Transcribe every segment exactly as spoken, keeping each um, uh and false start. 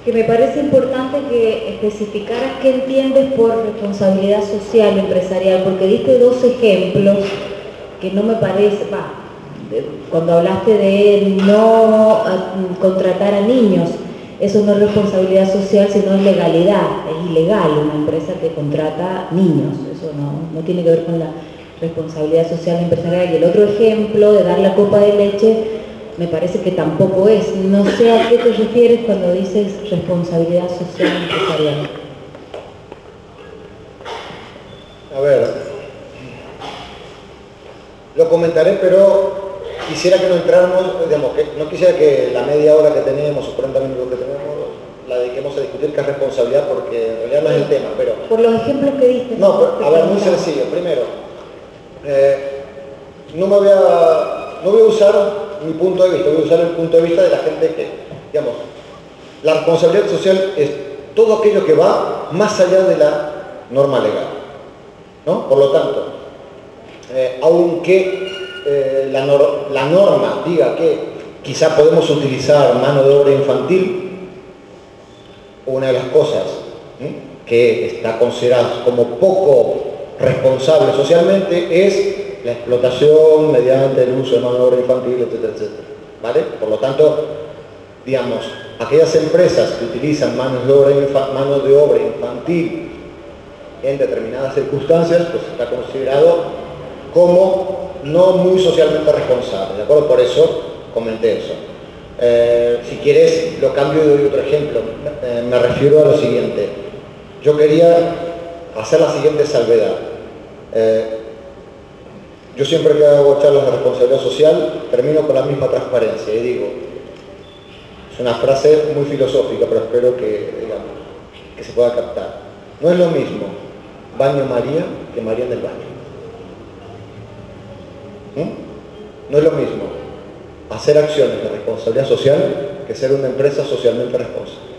Que me parece importante que especificaras qué entiendes por responsabilidad social empresarial, porque diste dos ejemplos que no me parece, bah, cuando hablaste de no a, contratar a niños, eso no es responsabilidad social, sino es legalidad, es ilegal una empresa que contrata niños, eso no, no tiene que ver con la responsabilidad social empresarial. Y el otro ejemplo de dar la copa de leche, me parece que tampoco es. No sé a qué te refieres cuando dices responsabilidad social empresarial. A ver, lo comentaré, pero quisiera que no entráramos, digamos, que no quisiera que la media hora que tenemos o cuarenta minutos que tenemos la dediquemos a discutir qué es responsabilidad, porque en realidad no es el tema, pero... Por los ejemplos que diste. No, pero, a ver, muy sencillo. Primero, eh, no me voy a, no voy a usar mi punto de vista, voy a usar el punto de vista de la gente que, digamos, la responsabilidad social es todo aquello que va más allá de la norma legal, ¿no? Por lo tanto, eh, aunque eh, la, nor la norma diga que quizá podemos utilizar mano de obra infantil, una de las cosas ¿eh? que está considerada como poco responsable socialmente es la explotación mediante el uso de mano de obra infantil, etcétera, etcétera, ¿vale? Por lo tanto, digamos, aquellas empresas que utilizan manos de obra, mano de obra infantil en determinadas circunstancias, pues está considerado como no muy socialmente responsable, ¿de acuerdo? Por eso comenté eso. Eh, si quieres, lo cambio y doy otro ejemplo. Eh, me refiero a lo siguiente. Yo quería hacer la siguiente salvedad. Eh, Yo siempre que hago charlas de responsabilidad social, termino con la misma transparencia y digo, es una frase muy filosófica, pero espero que, digamos, que se pueda captar. No es lo mismo baño María que María en el baño. ¿Mm? No es lo mismo hacer acciones de responsabilidad social que ser una empresa socialmente responsable.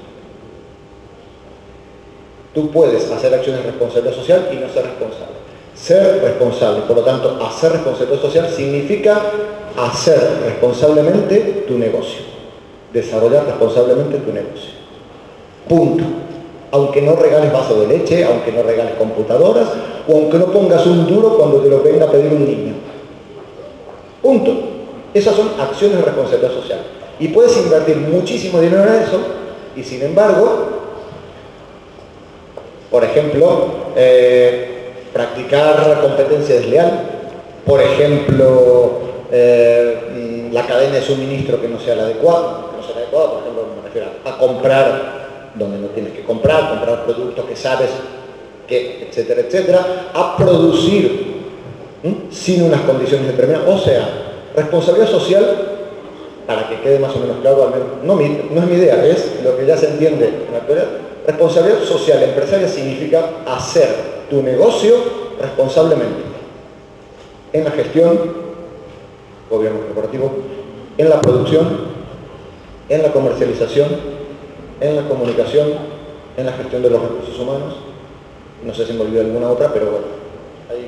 Tú puedes hacer acciones de responsabilidad social y no ser responsable. Ser responsable, por lo tanto, hacer responsabilidad social significa hacer responsablemente tu negocio, desarrollar responsablemente tu negocio. Punto. Aunque no regales vaso de leche, aunque no regales computadoras, o aunque no pongas un duro cuando te lo venga a pedir un niño. Punto. Esas son acciones de responsabilidad social. Y puedes invertir muchísimo dinero en eso, y sin embargo, por ejemplo, eh, practicar competencia desleal, por ejemplo, eh, la cadena de suministro que no sea la adecuada, que no sea la adecuada, por ejemplo, me refiero a comprar donde no tienes que comprar, comprar productos que sabes que, etcétera, etcétera, a producir ¿sí? sin unas condiciones determinadas. O sea, responsabilidad social, para que quede más o menos claro, al menos, no, mi, no es mi idea, es lo que ya se entiende en la actualidad. Responsabilidad social empresaria significa hacer tu negocio responsablemente en la gestión, gobierno corporativo, en la producción, en la comercialización, en la comunicación, en la gestión de los recursos humanos. No sé si me olvidé alguna otra, pero bueno, ahí.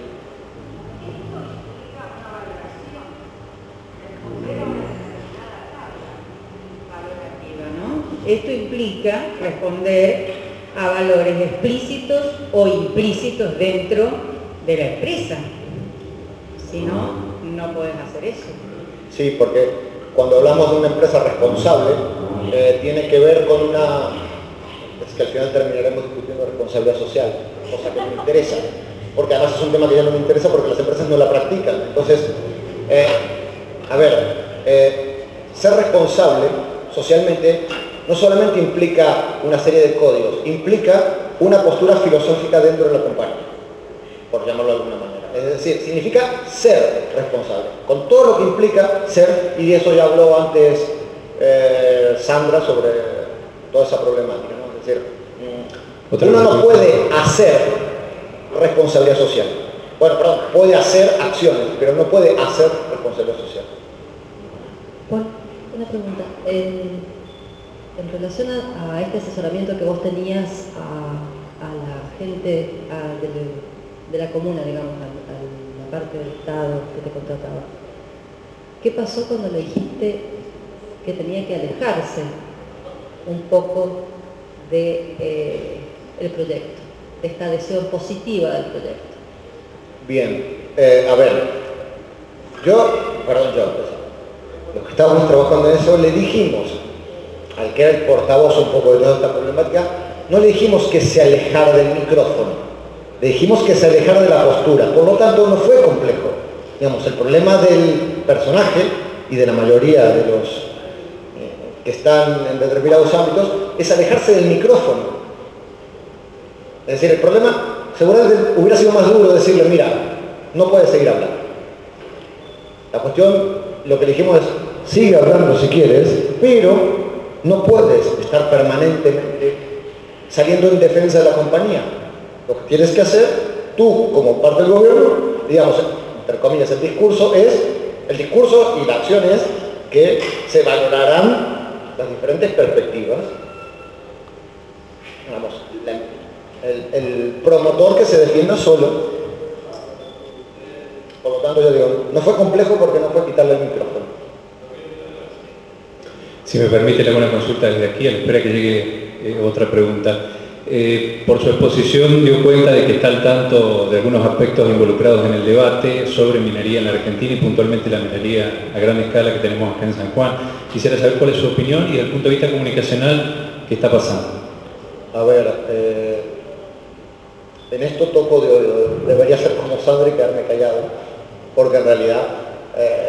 Esto implica responder a valores explícitos o implícitos dentro de la empresa. Si no, no puedes hacer eso. Sí, porque cuando hablamos de una empresa responsable, eh, tiene que ver con una... Es que al final terminaremos discutiendo responsabilidad social, cosa que me interesa. Porque además es un tema que ya no me interesa porque las empresas no la practican. Entonces, eh, a ver, eh, ser responsable socialmente no solamente implica una serie de códigos, implica una postura filosófica dentro de la compañía, por llamarlo de alguna manera. Es decir, significa ser responsable, con todo lo que implica ser, y de eso ya habló antes eh, Sandra sobre toda esa problemática, ¿no? Es decir, uno no puede hacer responsabilidad social. Bueno, perdón, puede hacer acciones, pero no puede hacer responsabilidad social. Juan, una pregunta. Eh... En relación a, a este asesoramiento que vos tenías a, a la gente a, de, de la comuna, digamos, a, a la parte del Estado que te contrataba, ¿qué pasó cuando le dijiste que tenía que alejarse un poco de eh, el proyecto, de esta adhesión positiva del proyecto. Bien, eh, a ver, yo, perdón, yo, los que estábamos trabajando en eso, le dijimos al que era el portavoz un poco de toda esta problemática, no le dijimos que se alejara del micrófono, le dijimos que se alejara de la postura, por lo tanto no fue complejo. Digamos, el problema del personaje y de la mayoría de los eh, que están en determinados ámbitos es alejarse del micrófono. Es decir, el problema seguramente hubiera sido más duro decirle, mira, no puedes seguir hablando. La cuestión, lo que le dijimos es, sigue hablando si quieres, pero no puedes estar permanentemente saliendo en defensa de la compañía. Lo que tienes que hacer, tú como parte del gobierno, digamos, entre comillas, el discurso es, el discurso y la acción es que se valorarán las diferentes perspectivas. Digamos, la, el, el promotor que se defienda solo. Por lo tanto, yo digo, no fue complejo porque no fue quitarle el micrófono. Si me permite, le hago una consulta desde aquí, a la espera que llegue eh, otra pregunta. Eh, por su exposición dio cuenta de que está al tanto de algunos aspectos involucrados en el debate sobre minería en la Argentina y puntualmente la minería a gran escala que tenemos acá en San Juan. Quisiera saber cuál es su opinión y desde el punto de vista comunicacional, ¿qué está pasando? A ver, eh, en esto toco de oído, debería ser como Sandra y quedarme callado, porque en realidad eh,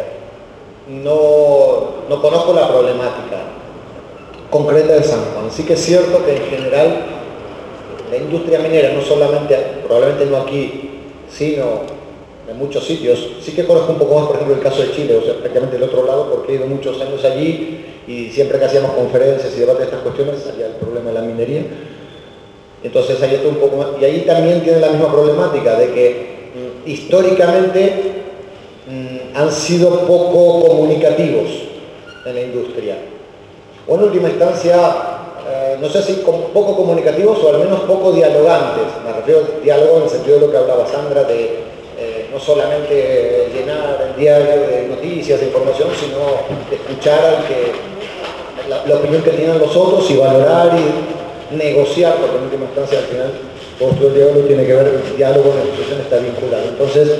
no, no conozco la problemática concreta de San Juan. Sí que es cierto que en general la industria minera, no solamente, probablemente no aquí, sino en muchos sitios, sí que conozco un poco más, por ejemplo, el caso de Chile, o sea, prácticamente del otro lado, porque he ido muchos años allí y siempre que hacíamos conferencias y debates de estas cuestiones salía el problema de la minería. Entonces ahí está un poco más, y ahí también tiene la misma problemática de que mm, históricamente mm, han sido poco comunicativos en la industria, o en última instancia, Eh, no sé si con, poco comunicativos o al menos poco dialogantes. Me refiero al diálogo en el sentido de lo que hablaba Sandra, de eh, no solamente llenar el diario de noticias, de información, sino escuchar al que, la, la opinión que tienen los otros y valorar y negociar, porque en última instancia al final todo el diálogo tiene que ver, el diálogo en la institución está vinculado. Entonces,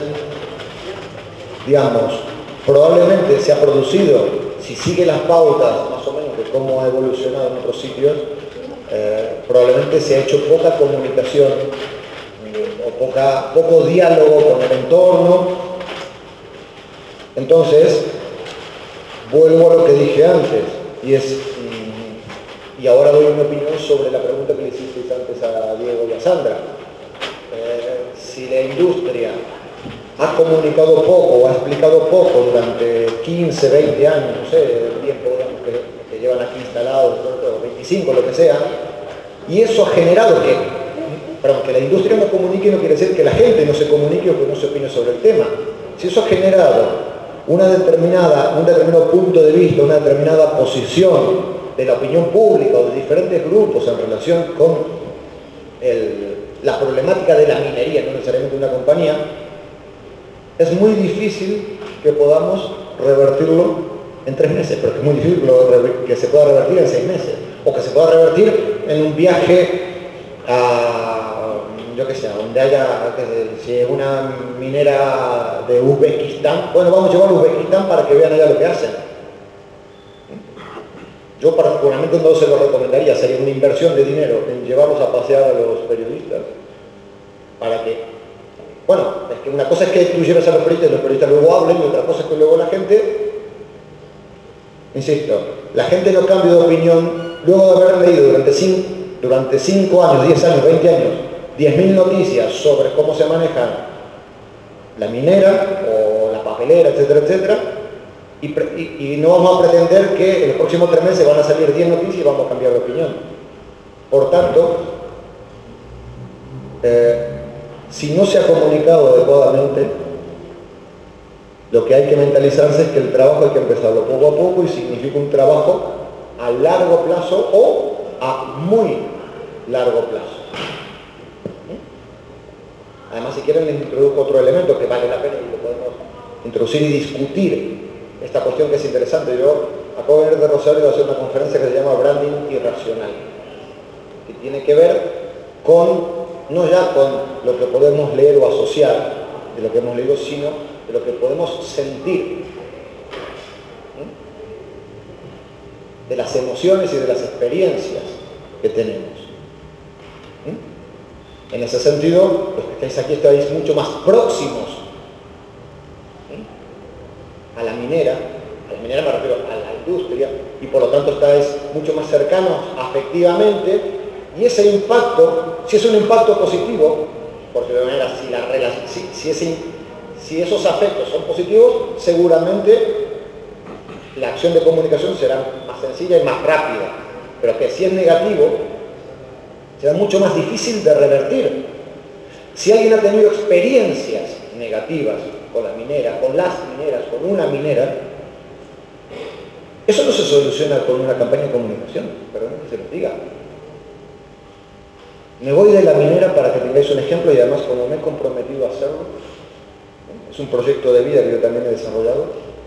digamos, probablemente se ha producido, si sigue las pautas más o menos de cómo ha evolucionado en otros sitios, eh, probablemente se ha hecho poca comunicación eh, o poca, poco diálogo con el entorno. Entonces, vuelvo a lo que dije antes, y es, mm, y ahora doy una opinión sobre la pregunta que le hicisteis antes a Diego y a Sandra. Eh, si la industria ha comunicado poco o ha explicado poco durante quince, veinte años, no sé, el tiempo digamos, que, que llevan aquí instalados, veinticinco, lo que sea, y eso ha generado que, perdón, que la industria no comunique no quiere decir que la gente no se comunique o que no se opine sobre el tema. Si eso ha generado una determinada, un determinado punto de vista, una determinada posición de la opinión pública o de diferentes grupos en relación con el, la problemática de la minería, no necesariamente una compañía, es muy difícil que podamos revertirlo en tres meses, pero es muy difícil que se pueda revertir en seis meses, o que se pueda revertir en un viaje a, yo qué sé, donde haya, si es una minera de Uzbekistán, bueno, vamos a llevarlo a Uzbekistán para que vean allá lo que hacen. Yo particularmente no se lo recomendaría, sería una inversión de dinero en llevarlos a pasear a los periodistas, para que bueno, es que una cosa es que tú lleves a los periodistas y los periodistas luego hablen, y otra cosa es que luego la gente, insisto, la gente no cambia de opinión luego de haber leído durante cinco, durante cinco años, diez años, veinte años, diez mil noticias sobre cómo se maneja la minera o la papelera, etcétera, etcétera, y, y, y no vamos a pretender que en los próximos tres meses van a salir diez noticias y vamos a cambiar de opinión. Por tanto, eh, si no se ha comunicado adecuadamente, lo que hay que mentalizarse es que el trabajo hay que empezarlo poco a poco y significa un trabajo a largo plazo o a muy largo plazo. Además, si quieren, les introduzco otro elemento que vale la pena y lo podemos introducir y discutir esta cuestión que es interesante. Yo acabo de venir de Rosario a hacer una conferencia que se llama Branding Irracional. tiene que ver con, no ya con lo que podemos leer o asociar de lo que hemos leído, sino de lo que podemos sentir, de las emociones y de las experiencias que tenemos. En ese sentido, los que estáis aquí estáis mucho más próximos a la minera, a la minera me refiero a la industria, y por lo tanto estáis mucho más cercanos afectivamente, y ese impacto, si es un impacto positivo, porque de manera, si, la, si, si, ese, si esos afectos son positivos, seguramente la acción de comunicación será más sencilla y más rápida, pero que si es negativo, será mucho más difícil de revertir. Si alguien ha tenido experiencias negativas con la minera, con las mineras, con una minera, eso no se soluciona con una campaña de comunicación, perdón que se lo diga. Me voy de la minera para que tengáis un ejemplo, y además como me he comprometido a hacerlo, es un proyecto de vida que yo también he desarrollado.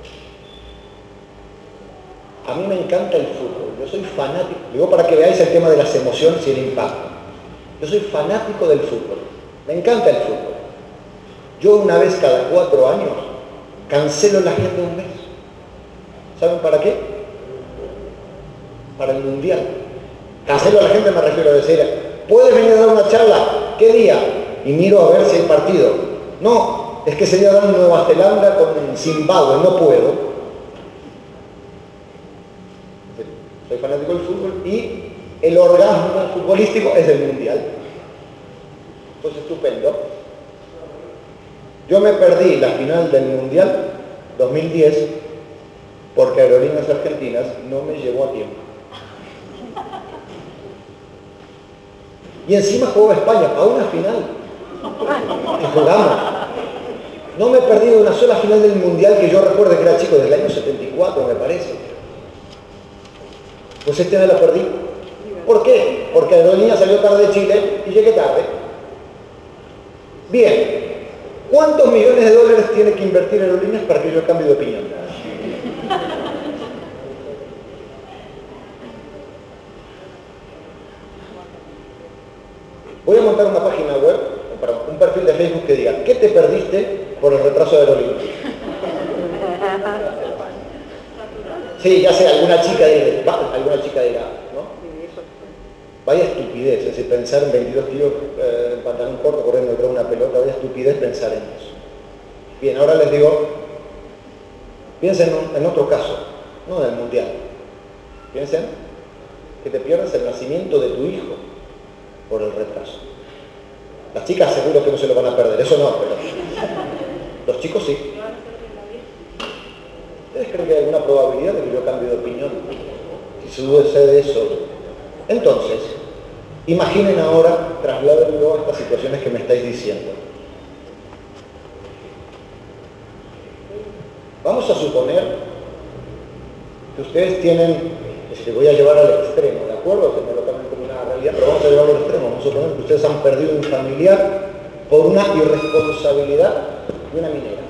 A mí me encanta el fútbol, yo soy fanático, digo para que veáis el tema de las emociones y el impacto. Yo soy fanático del fútbol, me encanta el fútbol. Yo una vez cada cuatro años cancelo la agenda un mes. ¿Saben para qué? Para el Mundial. Cancelo a la gente, me refiero a decir, ¿puedes venir a dar una charla? ¿Qué día? Y miro a ver si hay partido. No, es que ese día dan Nueva Zelanda con Zimbabue, no puedo. Soy fanático del fútbol y el orgasmo futbolístico es el Mundial. Pues estupendo. Yo me perdí la final del Mundial dos mil diez porque Aerolíneas Argentinas no me llevó a tiempo. Y encima jugó España a una final. Y jugamos. No me he perdido una sola final del Mundial que yo recuerde, que era chico, del año setenta y cuatro, me parece. Pues este me la perdí. ¿Por qué? Porque Aerolíneas salió tarde de Chile y llegué tarde. Bien. ¿Cuántos millones de dólares tiene que invertir Aerolíneas para que yo cambie de opinión? Voy a montar una página web, perdón, un perfil de Facebook que diga ¿qué te perdiste por el retraso de Aerolíneas? Sí, ya sé, alguna chica dirá, va, alguna chica dirá, ¿no? Vaya estupidez, es decir, pensar en veintidós tíos eh, en pantalón corto corriendo detrás de una pelota, vaya estupidez pensar en eso. Bien, ahora les digo, piensen en, en otro caso, no del Mundial. Piensen que te pierdes el nacimiento de tu hijo por el retraso. Las chicas seguro que no se lo van a perder, eso no, pero los chicos sí. ¿Ustedes creen que hay alguna probabilidad de que yo cambie de opinión si sucede eso? Entonces, imaginen ahora, trasládenlo a estas situaciones que me estáis diciendo. Vamos a suponer que ustedes tienen, que se voy a llevar al extremo, ¿de acuerdo? Que me lo tomen como una realidad, pero vamos a llevarlo al extremo. Vamos a suponer que ustedes han perdido un familiar por una irresponsabilidad de una minera.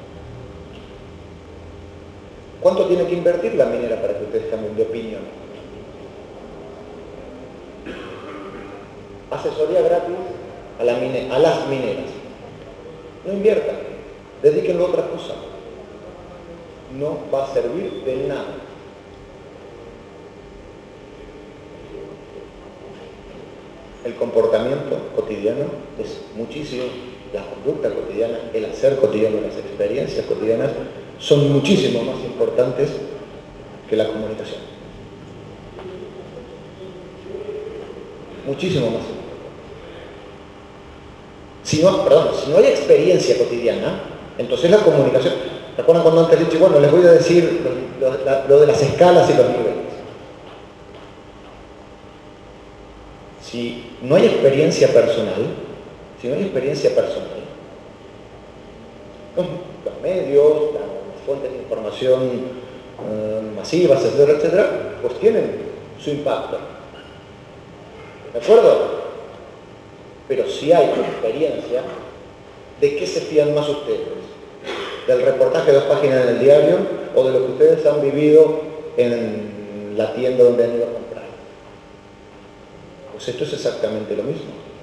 ¿Cuánto tiene que invertir la minera para que ustedes cambien de opinión? Asesoría gratis a, la mine, a las mineras. No inviertan, dedíquenlo a otra cosa. No va a servir de nada. El comportamiento cotidiano es muchísimo, la conducta cotidiana, el hacer cotidiano, las experiencias cotidianas son muchísimo más importantes que la comunicación. Muchísimo más. Si no, perdón, si no hay experiencia cotidiana, entonces la comunicación... ¿Recuerdan cuando antes he dicho, bueno, les voy a decir lo, lo, lo de las escalas y los niveles? Si no hay experiencia personal, si no hay experiencia personal, los, los medios, las fuentes de información eh, masivas, etcétera, etcétera, pues tienen su impacto. ¿De acuerdo? Pero si hay experiencia, ¿de qué se fían más ustedes? ¿Del reportaje de dos páginas en el diario o de lo que ustedes han vivido en la tienda donde han ido a comprar? Pues esto es exactamente lo mismo.